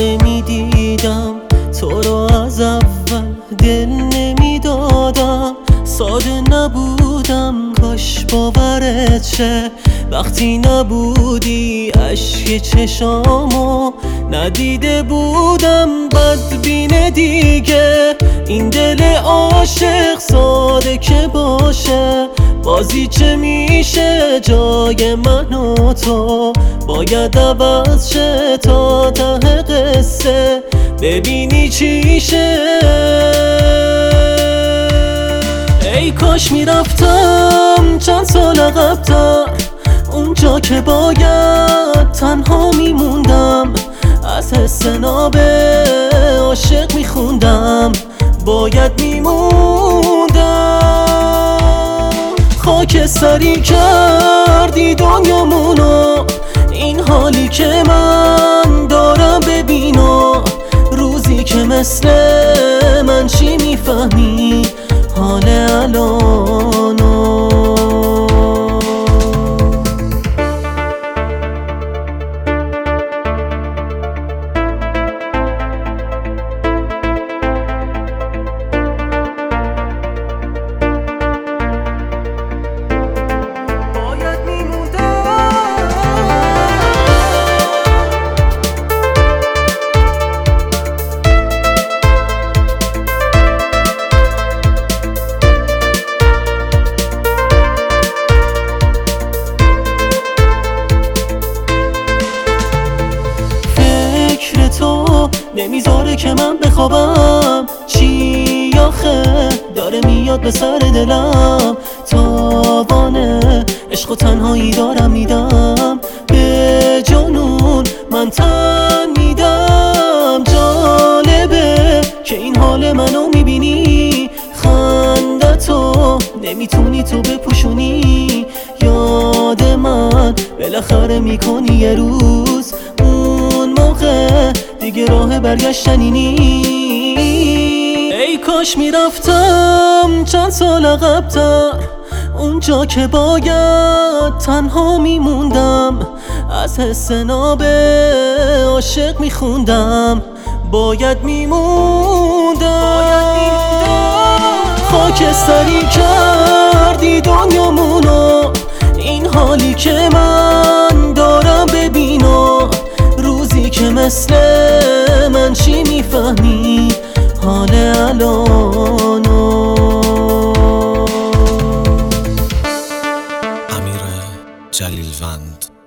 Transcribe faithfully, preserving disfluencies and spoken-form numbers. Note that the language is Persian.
نمیدیدم تو رو از اول دل نمیدادم، ساده نبودم کاش باورت شه وقتی نبودی اشک چشامو ندیده بودم. بدبین دیگه این دل عاشق ساده که باشه بازی چه میشه جای من و تو باید عوض شه تا ته قصه ببینی چیشه. ای کاش میرفتم چند سال عقب‌تر اونجا که باید تنها میموندم، از حس ناب عاشق میخوندم باید میموندم. خاکستری کردی دنیامونو این حالی که من دارم ببینو، روزی که مثل من چی میفهمی حال الانو. تو نمیذاره که من بخوابم، چی آخه داره میاد به سر دلم، تاوانه عشق و تنهایی دارم میدم به جنون من تن میدم. جالبه که این حال منو میبینی، خنده تو نمیتونی تو بپوشونی، یاد من بالاخره میکنی یه روز اون موقع دیگه راه برگشتنی نی. ای کاش میرفتم چند سال عقب‌تر اونجا که باید تنها میموندم، از حس ناب عاشق میخوندم باید میموندم. خاکستری کردی دنیامونو این حالی که من دارم ببینو، روزی که مثل من چی میفهمی حال الانو. امیر جلیلوند.